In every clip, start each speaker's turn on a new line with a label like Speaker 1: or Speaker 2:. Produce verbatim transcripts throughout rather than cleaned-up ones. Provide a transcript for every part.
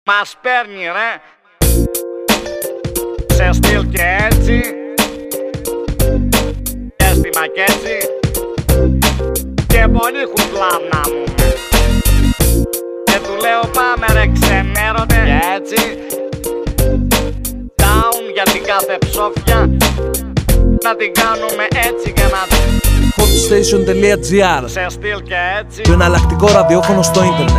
Speaker 1: Μας παίρνει ρε, σε στυλ και έτσι, και στη μακέτσι, και πολύ χουκλάμνα μου. Και του λέω πάμε ρε ξενέρωτε, και έτσι, down για την κάθε ψόφια, να την κάνουμε έτσι και να την
Speaker 2: hotstation.gr,
Speaker 1: σε στυλ και έτσι,
Speaker 2: το εναλλακτικό ραδιόφωνο στο ίντερνετ.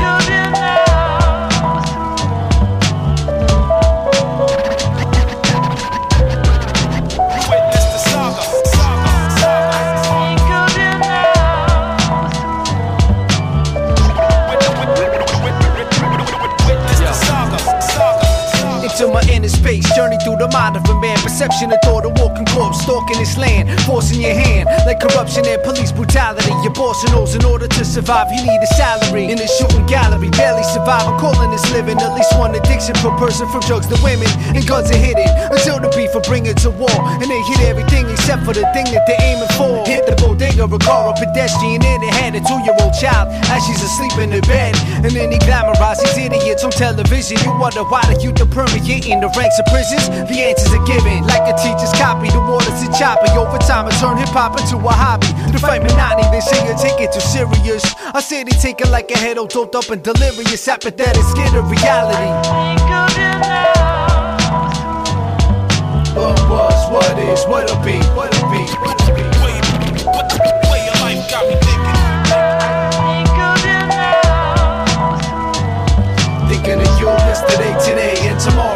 Speaker 3: My inner space, journey through the mind of a man. Perception of thought, a walking corpse, stalking this land, forcing your hand like corruption and police brutality. Your boss knows in order to survive, you need a salary. In a shooting gallery, barely surviving, calling this living. At least one addiction per person, from drugs to women. And guns are hidden until the beef will bring it to war. And they hit everything except for the thing that they're aiming for. Hit the bodega, a car, a pedestrian in the hand, a two-year-old child as she's asleep in the bed. And then he glamorizes these idiots on television. You wonder why the youth are permeating in the ranks of prisons. The answers are given like a teacher's copy. The waters are choppy. Over time I turn hip-hop into a hobby. To fight monotony, they say you take it too serious. I say they take it like a head all doped up and delirious. Apathetic, scared of reality. What was, what is, what'll be, what'll be, what'll be. Way your life got me thinking. Thinking of you yesterday, today, and tomorrow.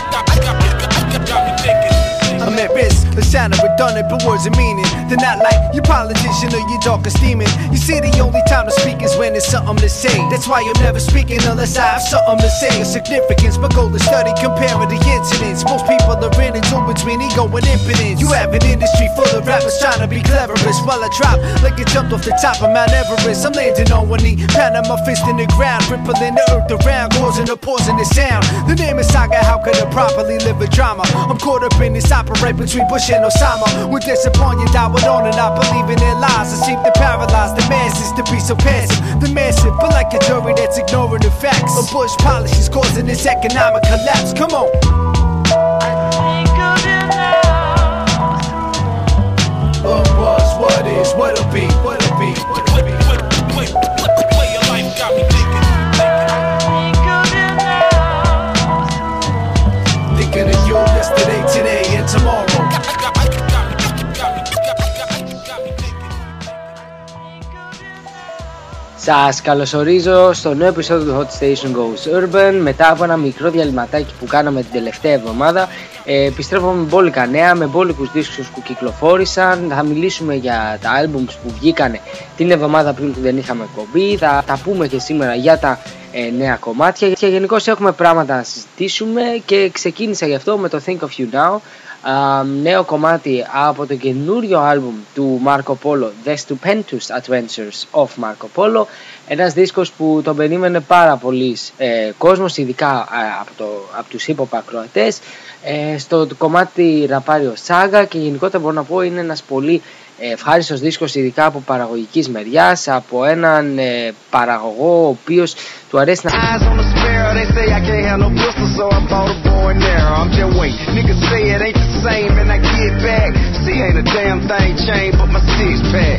Speaker 3: I'm at risk, the sound of redundant, but words are meaning. They're not like your politician or your darkest demon. You see, the only time to speak is when there's something to say. That's why I'm never speaking unless I have something to say of significance. My goal is study, comparing the incidents. Most people are in and two between ego and impotence. You have an industry full of rappers trying to be cleverest. While I drop like I jumped off the top of Mount Everest. I'm landing on one knee, pounding my fist in the ground, rippling the earth around, causing a pause in the sound. The name is Saga, how could I properly live a drama? I'm caught up in this opera right between Bush and Osama. With disappointment, I went on and I believe in their lies. I seem to paralyze the masses to be so passive. The massive, but like a jury that's ignoring the facts. A Bush policy is causing this economic collapse. Come on. What was, what is, what'll be, what'll be, what'll be. Way your life got me thinking. Thinking of you yesterday, today, and tomorrow.
Speaker 4: Σας καλωσορίζω στο νέο επεισόδιο του Hot Station Goes Urban. Μετά από ένα μικρό διαλυματάκι που κάναμε την τελευταία εβδομάδα, ε, επιστρέφουμε με μπόλικα νέα, με μπόλικους δίσκους που κυκλοφόρησαν. Θα μιλήσουμε για τα albums που βγήκανε την εβδομάδα πριν που δεν είχαμε εκπομπή. Θα τα πούμε και σήμερα για τα ε, νέα κομμάτια και γενικώς έχουμε πράγματα να συζητήσουμε. Και ξεκίνησα γι' αυτό με το Think of You Now, Uh, νέο κομμάτι από το καινούριο άλμπουμ του Marco Polo, The Stupendous Adventures of Marco Polo. Ένας δίσκος που τον περίμενε πάρα πολύ ε, κόσμος, ειδικά ε, από, το, από τους hip-hop ακροατές. ε, Στο κομμάτι ραπάρει ο Saga και γενικότερα μπορώ να πω είναι ένας πολύ ευχάριστος δίσκος, ειδικά από παραγωγικής μεριάς, από έναν ε, παραγωγό ο οποίος του αρέσει να...
Speaker 5: They say I can't have no pistol, so I bought a bow and arrow. I'm just wait. Niggas say it ain't the same, and I get back. See, ain't a damn thing changed but my six pack.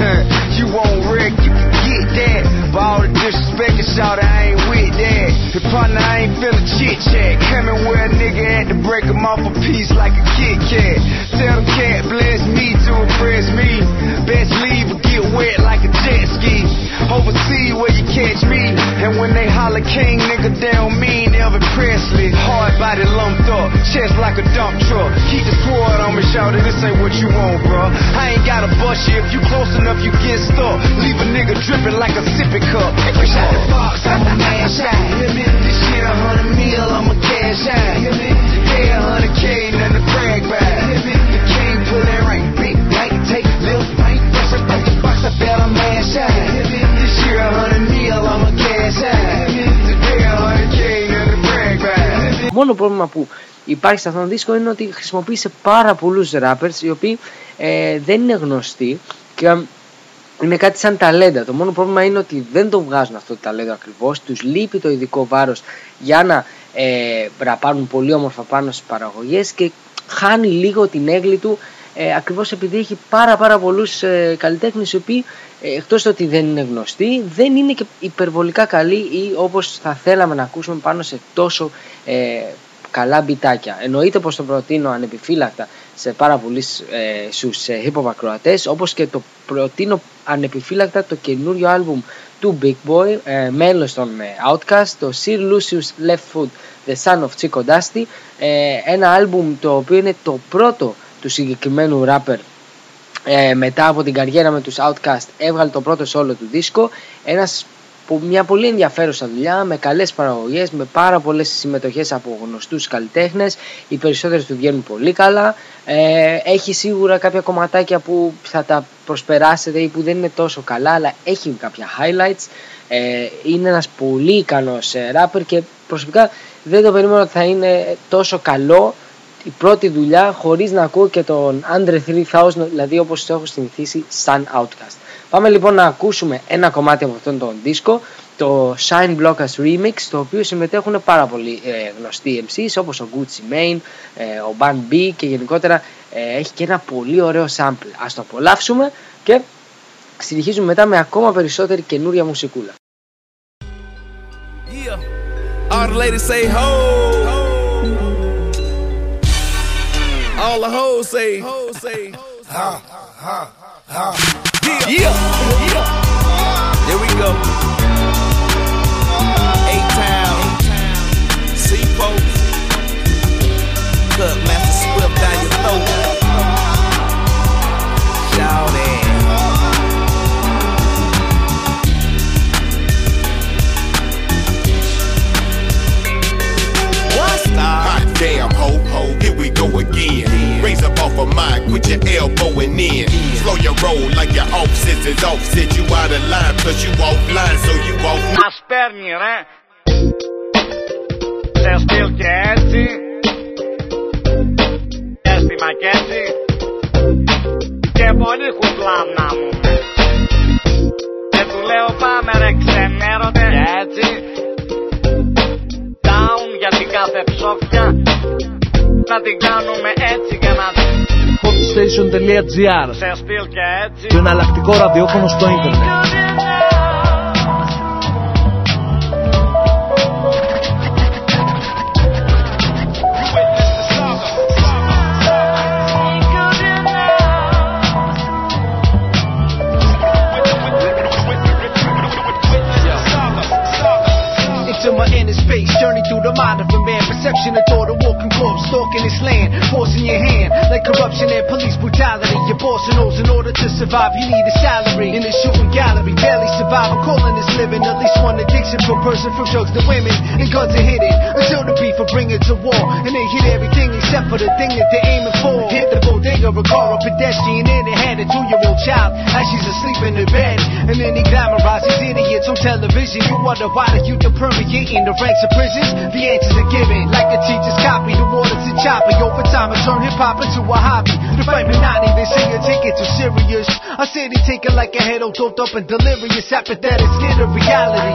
Speaker 5: You won't wreck, you can get that. But all the disrespect and shout, I ain't with that. The partner, I ain't feeling chit chat. Coming where a nigga had to break him off a piece like a Kit Kat. Tell them can't bless me to impress me. Best leave or get wet like a jet ski. Overseas where you catch me. And when they holler king, nigga, they don't mean Elvis Presley. Hard body lumped up, chest like a dump truck. Keep the squad on me, shout it, this ain't what you want, bro. I ain't gotta bust you, if you close enough, you get stuck. Leave a nigga dripping like a sippy cup. Fresh out the box, I'm a man shot. This shit a hundred mil, I'm a cash out. Today a hundred K, nothing to brag about. The king pullin' right, big white, take little bite. Fresh out the box, I bet I'm man shot. This year a hundred mil, I'm a cash out. Today a hundred K, nothing to brag about.
Speaker 4: Μόνο πρόβλημα που υπάρχει σε αυτόν τον δίσκο είναι ότι χρησιμοποίησε πάρα πολλούς rappers οι οποίοι ε, δεν είναι γνωστοί και είναι κάτι σαν ταλέντα. Το μόνο πρόβλημα είναι ότι δεν το βγάζουν αυτό το ταλέντο ακριβώς. Τους λείπει το ειδικό βάρος για να ε, ραπάρουν πολύ όμορφα πάνω στις παραγωγές και χάνει λίγο την έγκλη του, ε, ακριβώς επειδή έχει πάρα πάρα πολλούς ε, καλλιτέχνες οι οποίοι ε, εκτός το ότι δεν είναι γνωστοί, δεν είναι και υπερβολικά καλοί ή όπως θα θέλαμε να ακούσουμε πάνω σε τόσο ε, καλά μπιτάκια. Εννοείται πως το προτείνω ανεπιφύλακτα σε πάρα πολλούς ε, στους ε, hip hop ακροατές, όπως και το προτείνω ανεπιφύλακτα το καινούριο άλμπουμ του Big Boy, ε, μέλος των ε, Outkast, το Sir Lucius Left Foot, The Son of Chico Dusty, ε, ένα άλμπουμ το οποίο είναι το πρώτο του συγκεκριμένου rapper ε, μετά από την καριέρα με τους Outkast, έβγαλε το πρώτο solo του δίσκο, ένας, μια πολύ ενδιαφέρουσα δουλειά με καλές παραγωγές, με πάρα πολλές συμμετοχές από γνωστούς καλλιτέχνες, οι περισσότερες του βγαίνουν πολύ καλά, ε, έχει σίγουρα κάποια κομματάκια που θα τα προσπεράσετε ή που δεν είναι τόσο καλά, αλλά έχει κάποια highlights, ε, είναι ένας πολύ ικανός ε, rapper και προσωπικά δεν το περίμενα ότι θα είναι τόσο καλό η πρώτη δουλειά χωρίς να ακούω και τον Andre τρεις χιλιάδες, δηλαδή όπως το έχω συνηθίσει σαν Outkast. Πάμε λοιπόν να ακούσουμε ένα κομμάτι από αυτόν τον δίσκο, το Shine Block Us Remix, το οποίο συμμετέχουν πάρα πολλοί ε, γνωστοί εμ σις όπως ο Gucci Mane, ε, ο Ban B και γενικότερα ε, έχει και ένα πολύ ωραίο sample. Ας το απολαύσουμε και συνεχίζουμε μετά με ακόμα περισσότερη καινούρια μουσικούλα.
Speaker 6: Yeah. All the ladies say ho. All the hoes say, hoes say, ha, ha, ha. Yeah, yeah, yeah. There we go. A-Town, C-Post, Cut Master Swift down your throat. Shout it.
Speaker 7: Hot damn ho, ho, here we go again. Raise up off of mine, put your elbowing in. Slow your roll like your offsets is offset. You out of line, plus you offline, so you off.
Speaker 1: Μας παίρνει ρε, σε στυλ και έτσι, αίσθημα κι έτσι, και πολύ χουκλάμνα μου. Και του λέω πάμε ρε ξενέρωτε και έτσι, για την κάθε ψόφια να την κάνουμε έτσι και να
Speaker 2: hotstation.gr,
Speaker 1: σε στυλ και έτσι,
Speaker 2: το εναλλακτικό ραδιόφωνο στο ίντερνετ.
Speaker 3: Journey through the mind of a man, perception of thought, a walking corpse, stalking this land, forcing your hand, like corruption and police brutality. Your boss knows in order to survive, you need a salary. In the shooting gallery, barely survive, I'm calling this living. At least one addiction per person, from drugs to women, and guns are hidden, until the beef will bring it to war. And they hit everything except for the thing that they're aiming for. Hit the bodega, a car, a pedestrian, and it had a two-year-old child, as she's asleep in the bed. And then he glamorizes idiots on television. You wonder why the youth are permeating the ranks of prisons. The answers are given, like a teacher's copy. The water's a choppy. Over time, I turn hip-hop into a hobby. The fight may not even say you take it too serious. I say they take it like a head all doped up and delirious. Apathetic, scared of reality.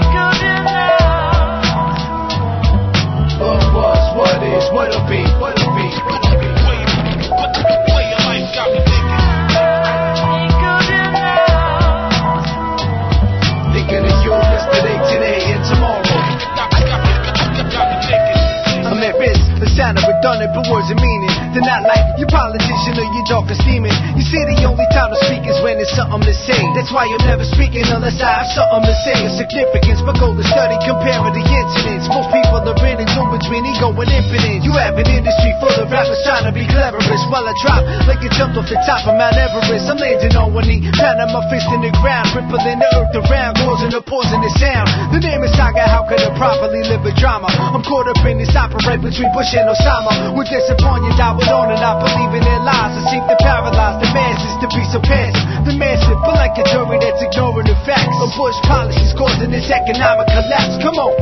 Speaker 3: What was, what is, what'll be, what'll be, what'll be. Way your life got me thinking. Thinking of you yesterday, today, and tomorrow. I'm at risk, the sound of redundant, but words and meaning. They're not like your politician or your darkest demon. You see, the only time to speak is when there's something to say. That's why you're never speaking unless I have something to say. The significance, but go to study, comparing the incidents. Most people are in a zone between ego and infinite. You have an industry full of rappers trying to be cleverest. While I drop like it jumped off the top of Mount Everest. I'm landing on one knee, pounding my fist in the ground, rippling the earth around, causing a pause in the sound. The name is Saga, how could I properly live a drama? I'm caught up in this opera right between Bush and Osama. With disappointment, I would on and I believe in their lies. I seem to paralyze the masses to be so passive. The massive, but like a jury that's ignoring the facts. A Bush policies causing this economic collapse. Come on.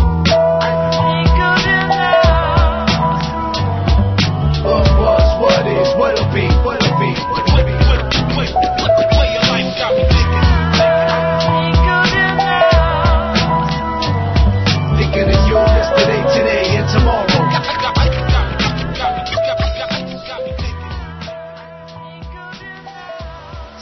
Speaker 3: What was, what is, what'll be, what'll be, what'll be. Way your life got me thinking. Thinking of you yesterday, today.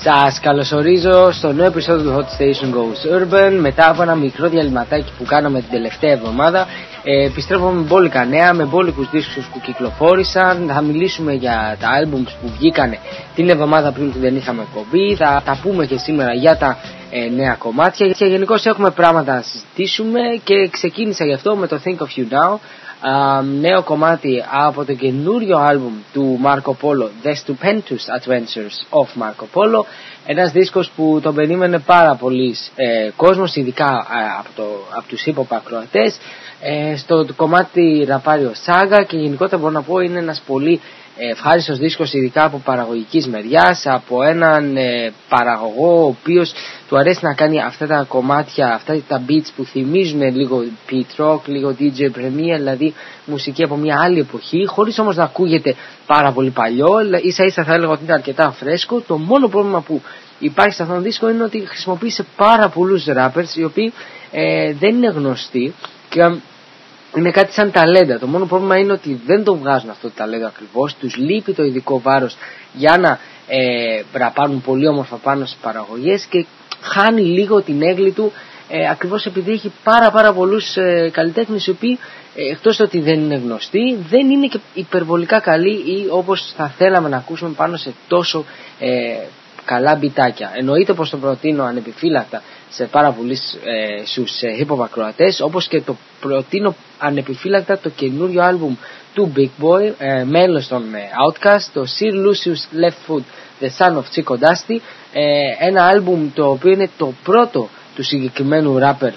Speaker 4: Σας καλωσορίζω στο νέο επεισόδιο του Hot Station Goes Urban. Μετά από ένα μικρό διαλυματάκι που κάναμε την τελευταία εβδομάδα, ε, επιστρέφουμε με μπόλικα νέα, με μπόλικους δίσκους που κυκλοφόρησαν. Θα μιλήσουμε για τα albums που βγήκανε την εβδομάδα πριν που δεν είχαμε εκπομπή. Θα τα πούμε και σήμερα για τα ε, νέα κομμάτια και γενικώς έχουμε πράγματα να συζητήσουμε και ξεκίνησα γι' αυτό με το Think of You Now. Uh, νέο κομμάτι από το καινούριο άλμπουμ του Marco Polo, The Stupendous Adventures of Marco Polo. Ένας δίσκος που τον περίμενε πάρα πολλοί ε, κόσμος, ειδικά ε, από, το, από τους hip-hop ακροατές. ε, Στο κομμάτι ραπάρει ο Saga και γενικότερα μπορώ να πω είναι ένας πολύ ευχάριστος δίσκος, ειδικά από παραγωγικής μεριάς, από έναν ε, παραγωγό ο οποίος του αρέσει να κάνει αυτά τα κομμάτια, αυτά τα beats που θυμίζουν λίγο Pete Rock, λίγο ντι τζέι Premier, δηλαδή μουσική από μια άλλη εποχή, χωρίς όμως να ακούγεται πάρα πολύ παλιό, ίσα ίσα θα έλεγα ότι είναι αρκετά φρέσκο. Το μόνο πρόβλημα που υπάρχει σε αυτόν τον δίσκο είναι ότι χρησιμοποίησε πάρα πολλούς rappers οι οποίοι ε, δεν είναι γνωστοί και είναι κάτι σαν ταλέντα. Το μόνο πρόβλημα είναι ότι δεν το βγάζουν αυτό το ταλέντο ακριβώς. Τους λείπει το ειδικό βάρος για να ε, ραπάνουν πολύ όμορφα πάνω στις παραγωγές και χάνει λίγο την έγκλη του ε, ακριβώς επειδή έχει πάρα πάρα πολλούς ε, καλλιτέχνες οι οποίοι ε, εκτός ότι δεν είναι γνωστοί, δεν είναι και υπερβολικά καλοί ή όπως θα θέλαμε να ακούσουμε πάνω σε τόσο ε, καλά μπιτάκια. Εννοείται πως το προτείνω ανεπιφύλακτα σε πάρα πολλούς ε, στους ε, hip-hop ακροατές, όπως και το προτείνω ανεπιφύλακτα το καινούριο άλμπουμ του Big Boy, ε, μέλος των ε, Outkast, το Sir Lucius Left Foot, The Son of Chico Dusty, ε, ένα άλμπουμ το οποίο είναι το πρώτο του συγκεκριμένου rapper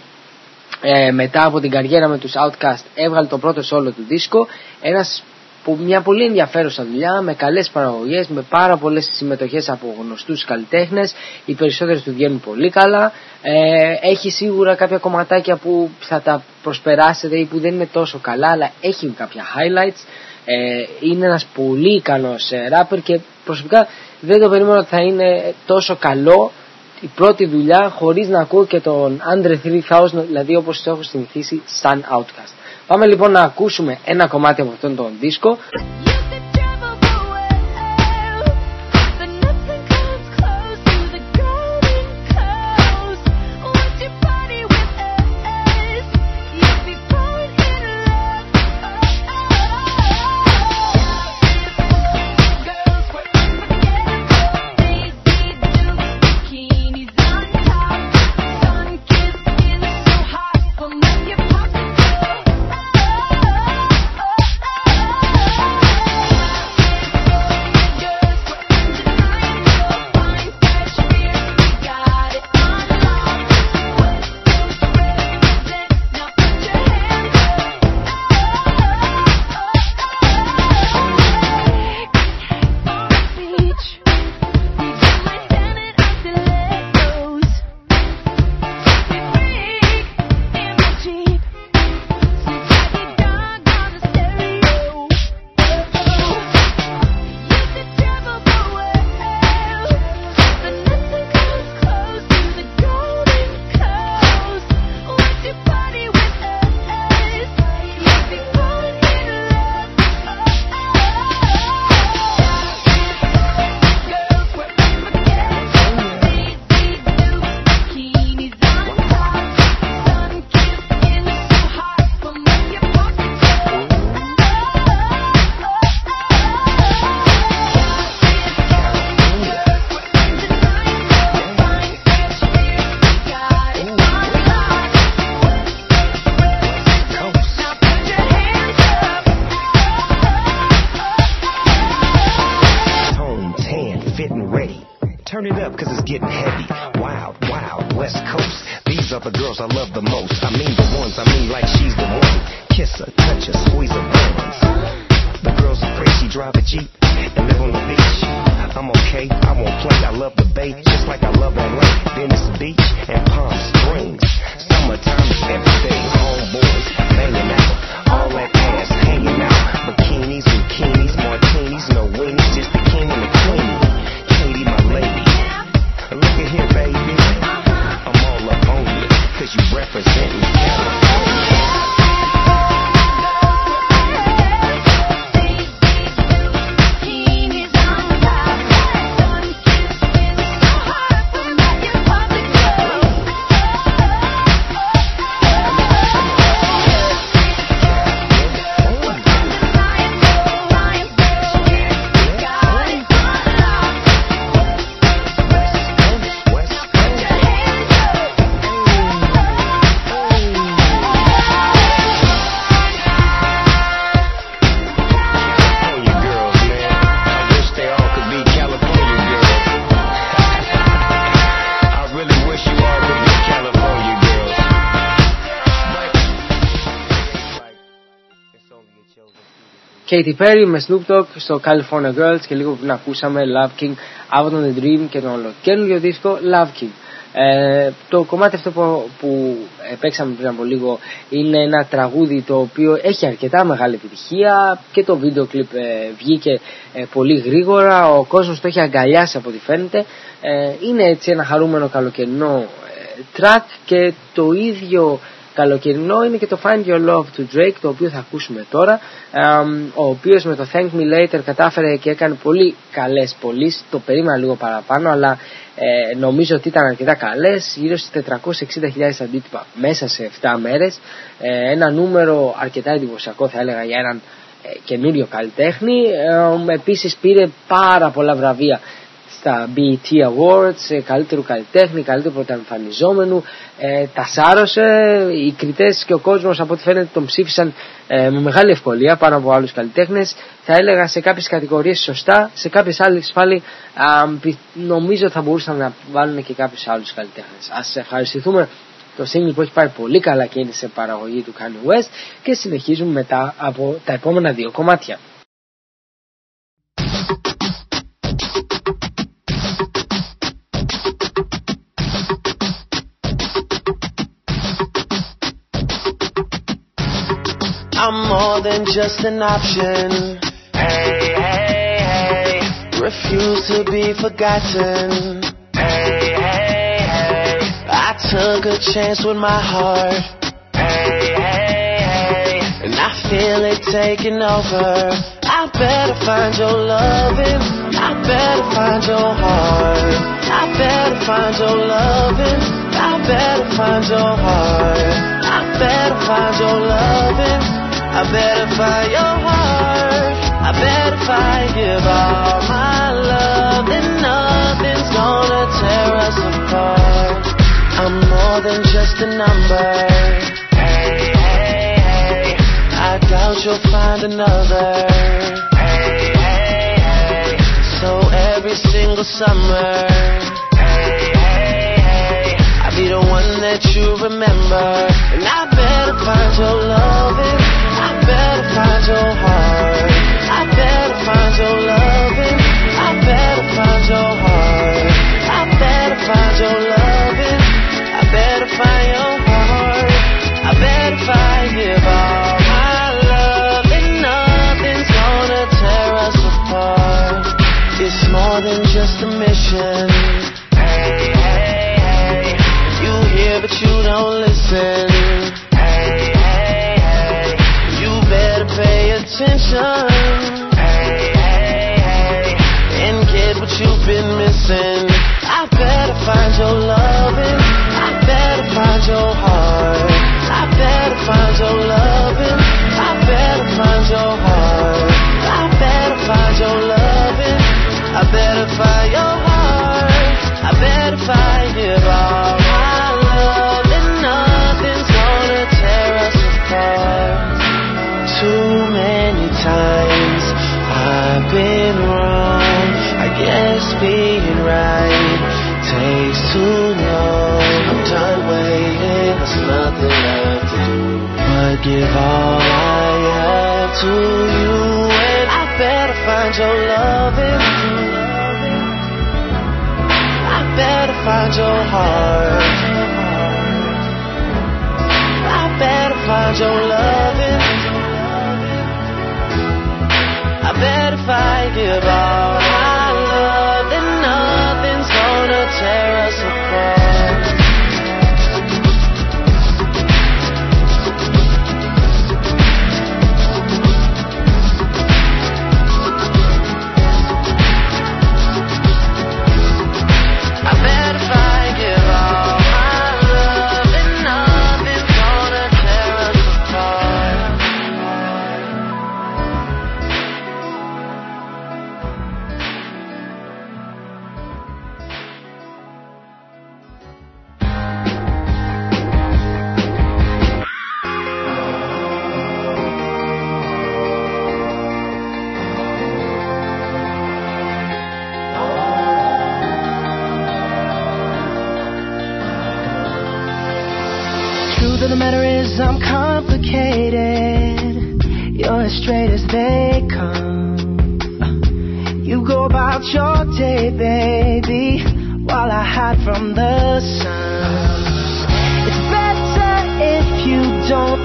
Speaker 4: ε, μετά από την καριέρα με τους Outkast, έβγαλε το πρώτο solo του δίσκο, ένας μια πολύ ενδιαφέρουσα δουλειά με καλές παραγωγές, με πάρα πολλές συμμετοχές από γνωστούς καλλιτέχνες. Οι περισσότερες του βγαίνουν πολύ καλά. ε, Έχει σίγουρα κάποια κομματάκια που θα τα προσπεράσετε ή που δεν είναι τόσο καλά, αλλά έχει κάποια highlights. ε, Είναι ένας πολύ ικανός ε, rapper και προσωπικά δεν το περίμενα ότι θα είναι τόσο καλό η πρώτη δουλειά χωρίς να ακούω και τον Andre τρία χιλιάδες, δηλαδή όπως το έχω συνηθίσει σαν Outkast. Πάμε λοιπόν να ακούσουμε ένα κομμάτι από αυτόν τον δίσκο. Katy Perry με Snoop Dogg στο California Girls και λίγο πριν ακούσαμε Love King από τον The Dream και τον ολοκαίρινο δίσκο Love King. Ε, το κομμάτι αυτό που, που παίξαμε πριν από λίγο είναι ένα τραγούδι το οποίο έχει αρκετά μεγάλη επιτυχία και το βίντεο κλιπ ε, βγήκε ε, πολύ γρήγορα, ο κόσμος το έχει αγκαλιάσει από ό,τι φαίνεται. ε, είναι έτσι ένα χαρούμενο καλοκαιρινό ε, track και το ίδιο καλοκαιρινό είναι και το Find Your Love του Drake, το οποίο θα ακούσουμε τώρα, ο οποίος με το Thank Me Later κατάφερε και έκανε πολύ καλές πωλήσεις. Το περίμενα λίγο παραπάνω, αλλά ε, νομίζω ότι ήταν αρκετά καλές, γύρω στις τετρακόσιες εξήντα χιλιάδες αντίτυπα μέσα σε επτά μέρες, ε, ένα νούμερο αρκετά εντυπωσιακό θα έλεγα για έναν ε, καινούριο καλλιτέχνη. ε, επίσης πήρε πάρα πολλά βραβεία στα μπι ι τι Awards, καλύτερου καλλιτέχνη, καλύτερου πρωτοεμφανιζόμενου, ε, τα σάρωσε, οι κριτές και ο κόσμος από ό,τι φαίνεται τον ψήφισαν ε, με μεγάλη ευκολία πάνω από άλλους καλλιτέχνες. Θα έλεγα σε κάποιες κατηγορίες σωστά, σε κάποιες άλλες πάλι νομίζω θα μπορούσαν να βάλουν και κάποιους άλλους καλλιτέχνες. Ας ευχαριστηθούμε το single που έχει πάει πολύ καλά και είναι σε παραγωγή του Kanye West και συνεχίζουμε μετά από τα επόμενα δύο κομμάτια.
Speaker 8: I'm more than just an option. Hey, hey, hey. Refuse to be forgotten. Hey, hey, hey. I took a chance with my heart. Hey, hey, hey. And I feel it taking over. I better find your loving. I better find your heart. I better find your loving. I better find your heart. I better find your loving. I better find your heart. I better find, give all my love, and nothing's gonna tear us apart. I'm more than just a number. Hey, hey, hey. I doubt you'll find another. Hey, hey, hey. So every single summer, hey, hey, hey. I'll be the one that you remember. And I better find your loving. I better find your heart. I better find your loving. I better find your heart. I better find your loving. I better find your heart. I better find, give all my love, and nothing's gonna tear us apart. It's more than just a mission. Hey, hey, hey. You hear but you don't listen. Pay attention, hey, hey, hey, and get what you've been missing. I better find your loving. I better find your heart. I better find your loving. I better find your heart. I better find your loving. I better find your heart. I better find, give all my love, and nothing's gonna tear us apart. Too many times I've been wrong. I guess being right takes too long. I'm done waiting, there's nothing left to do but give all I have to you. And I better find your loving. I better find your heart. I better find your loving. I bet if I give all my love, then nothing's gonna tear us apart. I bet if I give all my love, then nothing's gonna tear us apart. come. You go about your day, baby, while I hide from the sun. It's better if you don't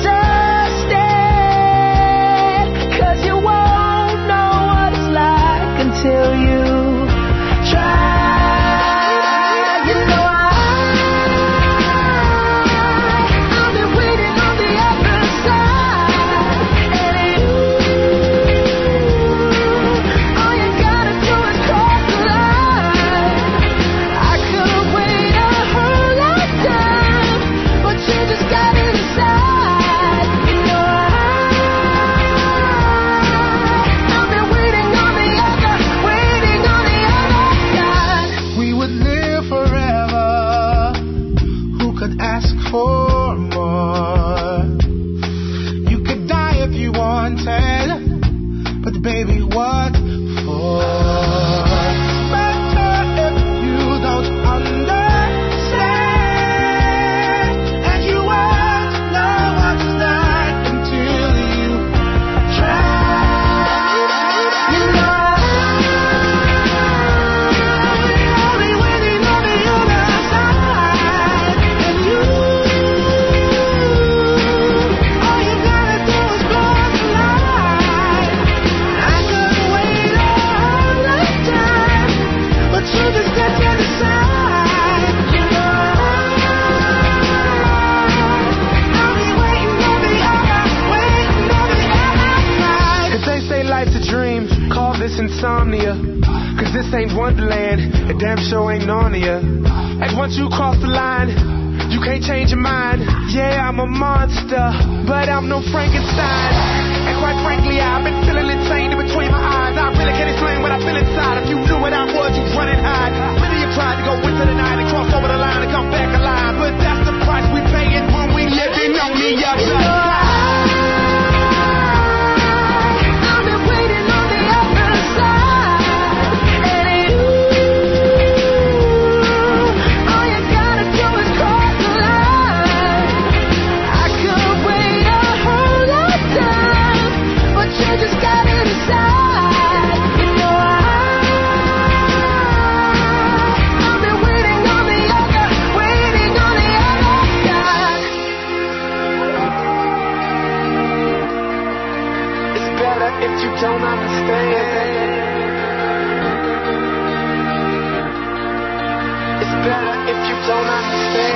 Speaker 8: understand, 'cause you won't know what it's like until you try. You know I, I've been waiting on the other side, and you, all you gotta do is cross the line. I could've waited a whole lifetime, but you just got it inside. You know I, I've been waiting on the other, waiting on the other side.
Speaker 9: We would live forever. Who could ask for more? You could die if you wanted, but baby, what for? Better if you don't understand, and you won't know what's like until you try.
Speaker 8: You know I'll be waiting on the other side, and you, all you gotta do is cross the line. I could've waited a whole lifetime, but you just got to decide. You know I'll be waiting on the other, waiting on the other side.
Speaker 9: If they say life's a dream, call this insomnia. 'Cause this ain't Wonderland, and damn sure ain't Narnia. And once you cross the line, you can't change your mind. Yeah, I'm a monster, but I'm no Frankenstein. And quite frankly, I've been feeling insane in between my eyes. I really can't explain what I feel inside. If you knew what I was, you'd run and hide. Many have tried to go into the night and cross over the line and come back alive, but that's the price we paying when we living on the other side.
Speaker 8: I've been waiting on the other side, and you, all you gotta do is cross the line. I could've waited a whole lifetime, but you just got it inside. You know I, I've been waiting on the other, waiting on the other side.
Speaker 9: It's better if you don't understand. It's better if you don't understand.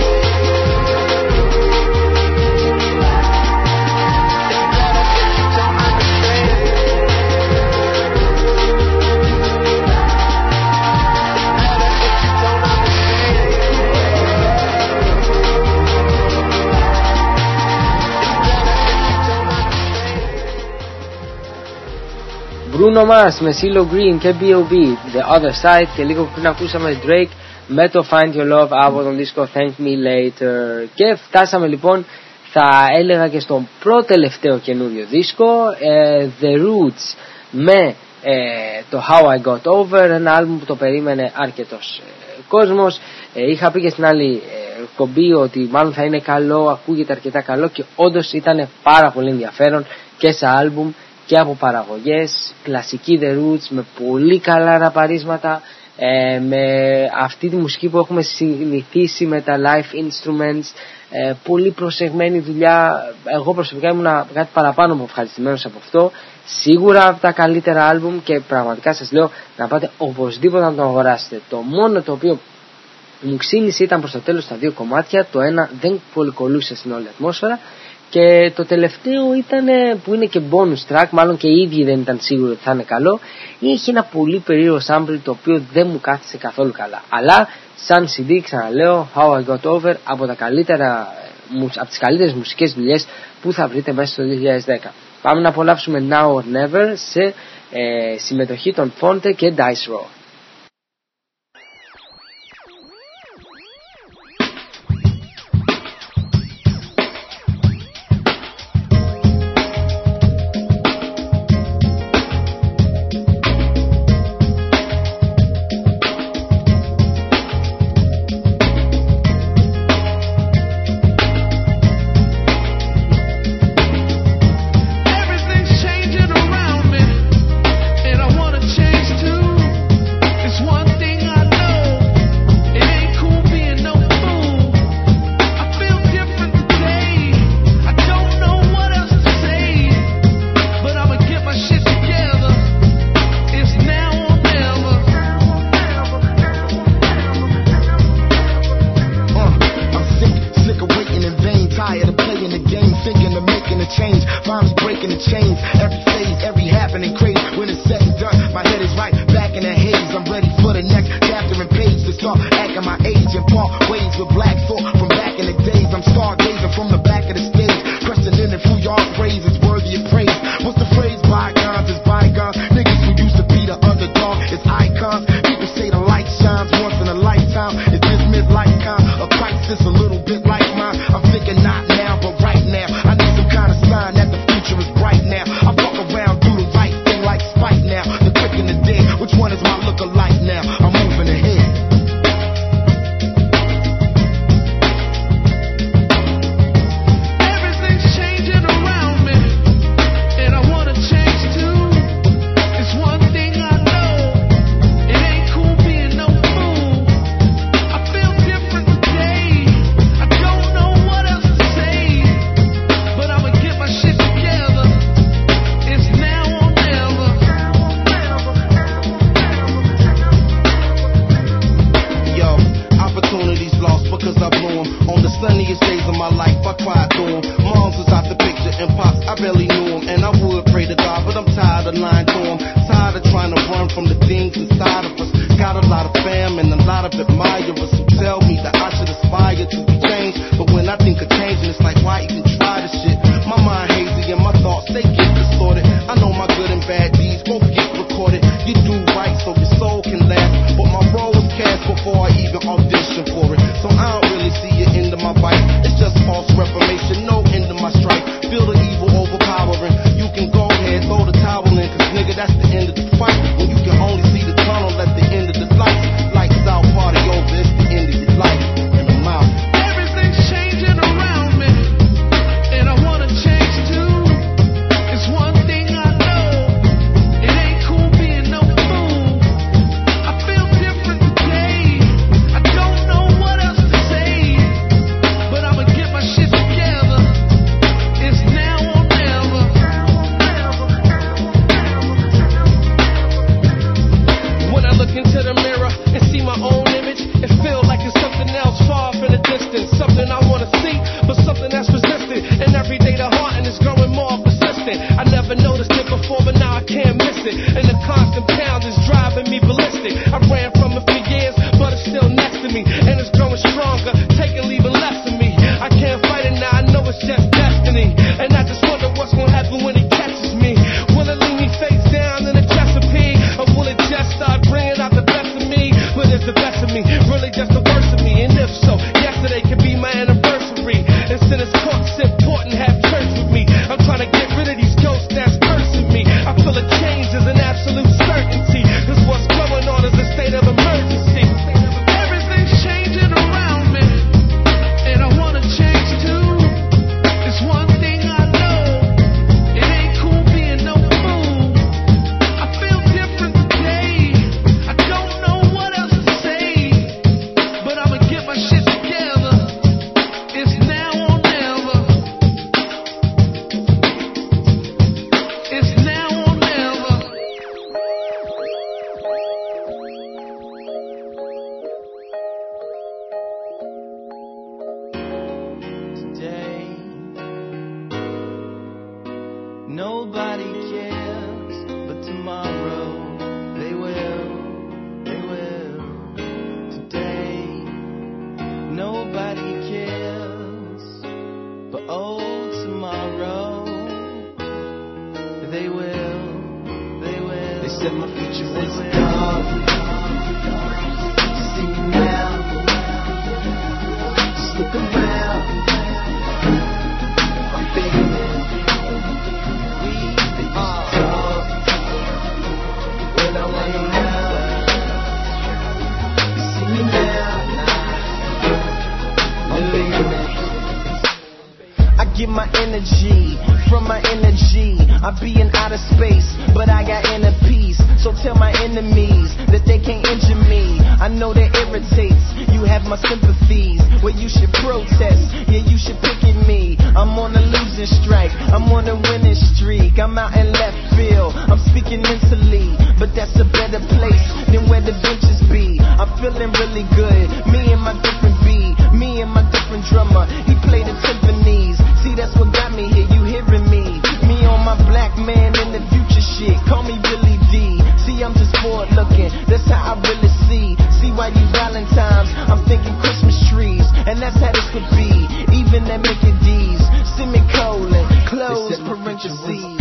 Speaker 4: Bruno Mars με CeeLo Green και μπι ο μπι The Other Side, και λίγο πριν ακούσαμε Drake με το Find Your Love από τον δίσκο Thank Me Later. Και φτάσαμε λοιπόν, θα έλεγα, και στον πρώτο τελευταίο καινούριο δίσκο, ε, The Roots με ε, το How I Got Over, ένα άλμπουμ που το περίμενε αρκετός ε, κόσμος. ε, είχα πει και στην άλλη ε, κομπή ότι μάλλον θα είναι καλό, ακούγεται αρκετά καλό, και όντως ήταν πάρα πολύ ενδιαφέρον και σε άλμπουμ και από παραγωγές, κλασική The Roots με πολύ καλά ραπαρίσματα, ε, με αυτή τη μουσική που έχουμε συνηθίσει με τα live instruments, ε, πολύ προσεγμένη δουλειά. Εγώ προσωπικά ήμουν κάτι παραπάνω από ευχαριστημένος από αυτό. Σίγουρα από τα καλύτερα άλμπουμ, και πραγματικά σας λέω να πάτε οπωσδήποτε να το αγοράσετε. Το μόνο το οποίο μου ξύνησε ήταν προς το τέλος τα δύο κομμάτια. Το ένα δεν πολύ κολούσε στην όλη ατμόσφαιρα, και το τελευταίο ήταν, που είναι και bonus track, μάλλον και οι ίδιοι δεν ήταν σίγουροι ότι θα είναι καλό, είχε ένα πολύ περίεργο sample το οποίο δεν μου κάθισε καθόλου καλά. Αλλά σαν σι ντι, ξαναλέω, How I Got Over, από, τα καλύτερα, από τις καλύτερες μουσικές δουλειές που θα βρείτε μέσα στο δύο χιλιάδες δέκα. Πάμε να απολαύσουμε Now or Never σε ε, συμμετοχή των Fonte και Dice Raw.
Speaker 9: Everything's changing around.
Speaker 5: change. Finally breaking the chains. Every phase, every happening craze. When it's said and done, my head is right back in the haze. I'm ready for the next chapter and page to start acting my age and part ways with black thought from back in the days. I'm stargazing from the back of the stage. Crescent in and through y'all praise is worthy of praise. What's the phrase? Bygones is bygones. Niggas who used to be the underdog is icons. People say the light shines once in a lifetime. Is this midlife kind of crisis a little bit like mine? I'm thinking not now, but right now. I need some kind of sign that the future is bright now. I walk around, do the right thing like Spike now. The quick and the dead, which one is my look-alike now? I'm moving ahead.
Speaker 8: Nobody cares, but tomorrow they will, they will. Today, nobody cares, but oh, tomorrow they will, they will. They said my future was dark. See me now, just look around. I'm feeling. I get my energy from my energy. I be in outer space, but I got inner peace. So tell my enemies that they can't injure me. I know that irritates. You have my sympathies. Well, you should protest. Yeah, you should pick at me. I'm on a losing strike. I'm on a winning streak. I'm out in left field. I'm speaking mentally, but that's a better place than where the benches be. I'm feeling really good. Me and my different beat. Me and my different drummer. He played the timpanis. See, that's what got me here. You hearing me? your seeds.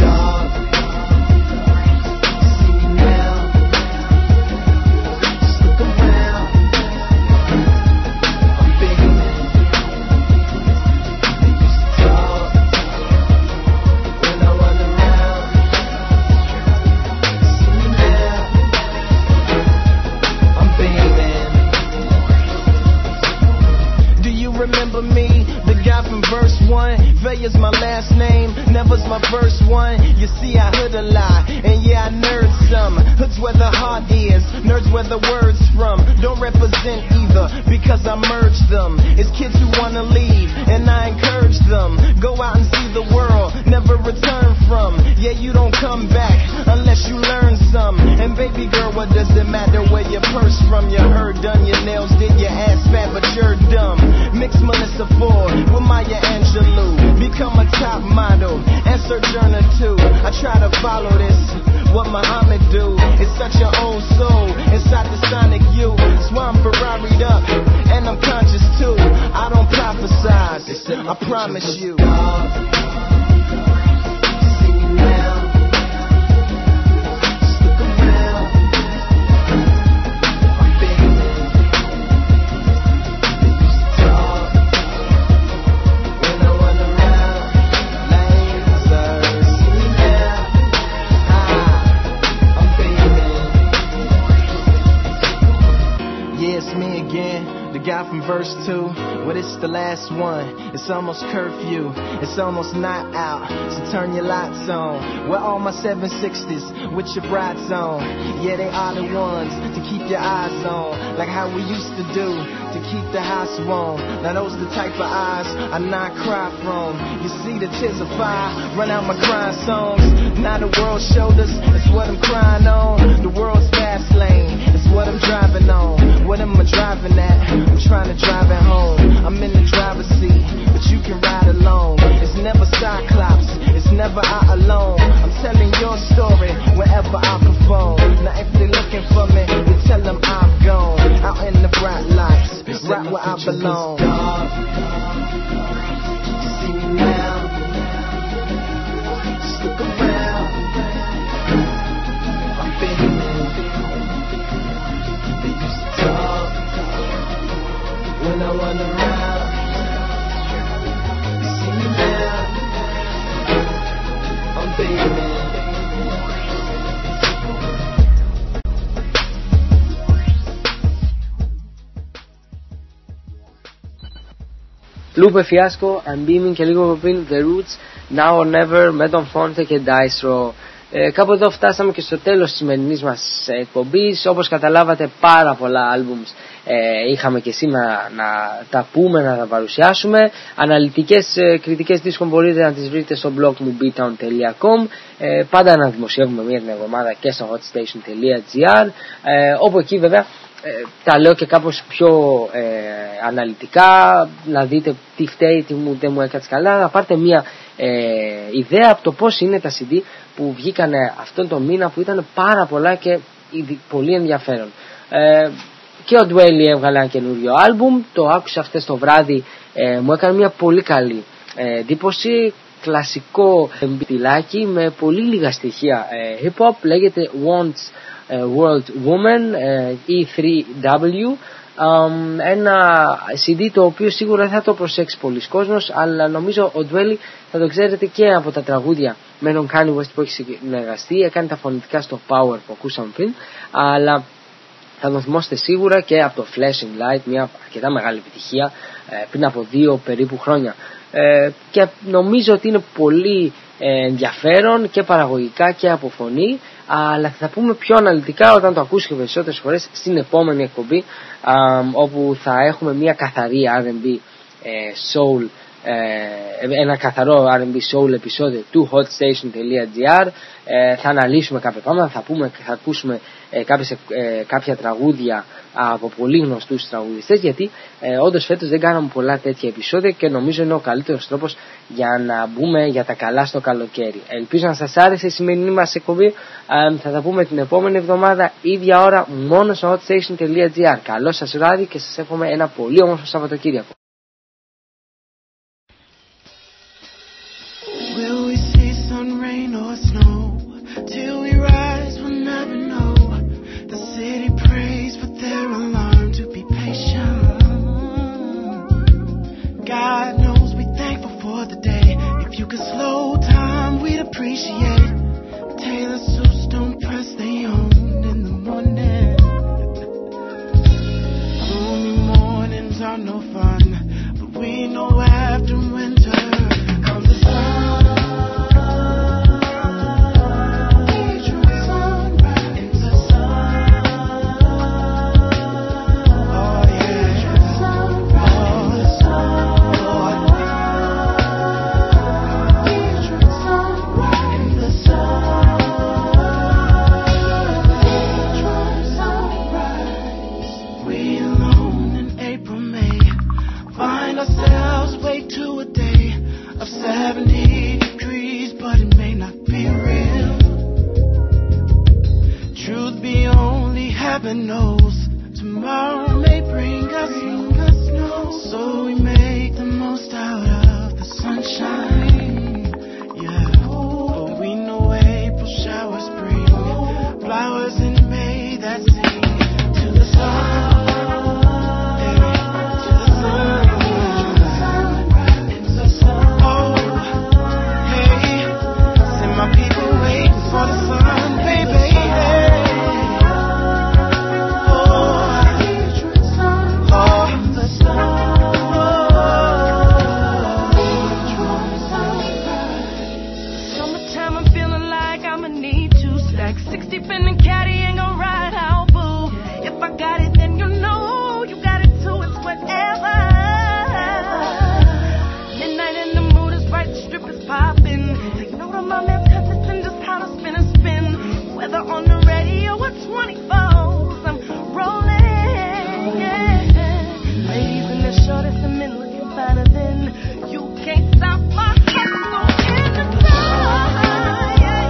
Speaker 8: Is my last name, never's my first one. You see, I hood a lot, and yeah, I nerd some. Hood's where the heart is, nerds where the words from. Don't represent either, because I merge them. It's kids who wanna leave, and I encourage them. Go out and see the world, never return from. Yeah, you don't come back, unless you learn some. And baby girl, what does it matter where your purse from? Your hair done, your nails did, your ass fat, but you're dumb. Mix Melissa Ford with Maya Angelou. Become a top model and Sojourner too. I try to follow this, what Muhammad do. It's such an old soul inside the sonic youth. That's why I'm Ferrari'd up and I'm conscious too. I don't prophesize, I promise you. Guy from verse two, but it's the last one. It's almost curfew, it's almost not out, so turn your lights on. We're all my seven sixties with your brights on. Yeah, they are the ones to keep your eyes on, like how we used to do to keep the house warm. Now those the type of eyes I not cry from. You see the tears of fire run out my crying songs. Now the world shoulders, it's what I'm crying on. The world's fast lane, it's what I'm driving on. What am I driving at? I'm trying to drive it home. I'm in the driver's seat, but you can ride alone. It's never Cyclops, it's never I alone. I'm telling your story wherever I perform. Now if they're looking for me, you tell them I'm gone. Out in the bright lights, right where I belong. See me now, just look around. I'm feeling they used to talk when I run around. You see me now, I'm baby.
Speaker 4: Lupe Fiasco, I'm Beaming και λίγο πριν The Roots, Now or Never με τον Fonte και Dice Row. Ε, κάπου εδώ φτάσαμε και στο τέλος της σημερινής μας εκπομπής. Όπως καταλάβατε, πάρα πολλά albums ε, είχαμε και σήμερα να τα πούμε, να τα παρουσιάσουμε. Αναλυτικές ε, κριτικές δίσκων μπορείτε να τις βρείτε στο blog μου beatown τελεία com. ε, Πάντα να δημοσιεύουμε μία την εβδομάδα και στο hotstation τελεία gr, ε, όπου εκεί βέβαια Ε, τα λέω και κάπως πιο ε, αναλυτικά, να δείτε τι φταίει, τι μου, δεν μου έκατσε καλά, να πάρτε μια ε, ιδέα από το πώς είναι τα σι ντι που βγήκαν αυτόν τον μήνα, που ήταν πάρα πολλά και πολύ ενδιαφέρον. Ε, και ο Dwelly έβγαλε ένα καινούριο άλμπουμ, το άκουσα χθες το βράδυ, ε, μου έκανε μια πολύ καλή ε, εντύπωση. Κλασικό μπιτιλάκι με πολύ λίγα στοιχεία ε, hip hop, λέγεται Wants World Woman, ι θρι ντάμπλιου, ένα σι ντι το οποίο σίγουρα θα το προσέξει πολλοί κόσμος, αλλά νομίζω ο Dwelly θα το ξέρετε και από τα τραγούδια με τον Kanye West που έχει συνεργαστεί. Έκανε τα φωνητικά στο Power που ακούσαμε πριν, αλλά θα τον θυμόστε σίγουρα και από το Flashing Light, μια αρκετά μεγάλη επιτυχία πριν από δύο περίπου χρόνια, και νομίζω ότι είναι πολύ ενδιαφέρον και παραγωγικά και από φωνή, αλλά θα τα πούμε πιο αναλυτικά όταν το ακούσει και περισσότερες φορές στην επόμενη εκπομπή, α, όπου θα έχουμε μια καθαρή αρ εν μπι ε, soul, ε, ένα καθαρό αρ εν μπι soul επεισόδιο του hotstation τελεία gr. ε, θα αναλύσουμε κάποια πράγματα, θα, πούμε, θα ακούσουμε ε, κάποιες, ε, κάποια τραγούδια από πολύ γνωστούς τραγουδιστές, γιατί ε, όντως φέτος δεν κάναμε πολλά τέτοια επεισόδια και νομίζω είναι ο καλύτερος τρόπος για να μπούμε για τα καλά στο καλοκαίρι. Ελπίζω να σας άρεσε η σημερινή μας εκπομπή. ε, θα τα πούμε την επόμενη εβδομάδα ίδια ώρα μόνο στο hotstation τελεία gr. Καλό σας βράδυ και σας εύχομαι ένα πολύ όμορφο Σαββατοκύριακο.
Speaker 8: Will we see some
Speaker 10: sun, rain or snow. Till we rise, we'll never know. The city prays for their alarm to be patient. God knows we thankful for the day. If you could slow time, we'd appreciate. Taylor suits don't press they own in the morning. Gloomy mornings are no fun, but we know after winter comes the sun. seventy degrees, but it may not be real. Truth be only heaven knows. Tomorrow may bring us snow, so we make the most out of the sunshine. Yeah, but we know April showers bring flowers in May that sing to the sun. On the radio at twenty-fours, I'm rolling, yeah. Ladies in the shortest and men looking finer than you can't stop my hustle in the time, yeah.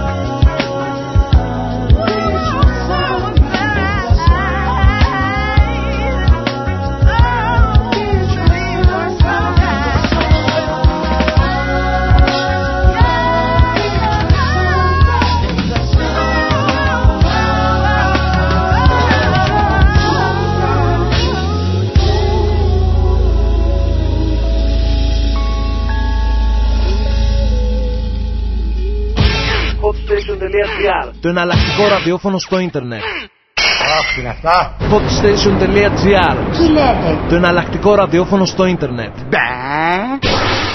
Speaker 2: Το εναλλακτικό ραδιόφωνο στο ίντερνετ.
Speaker 11: Αχ, είναι αυτά.
Speaker 2: Hotstation.gr.
Speaker 12: Τι λέτε?
Speaker 2: Το εναλλακτικό ραδιόφωνο στο ίντερνετ.
Speaker 12: Μπα.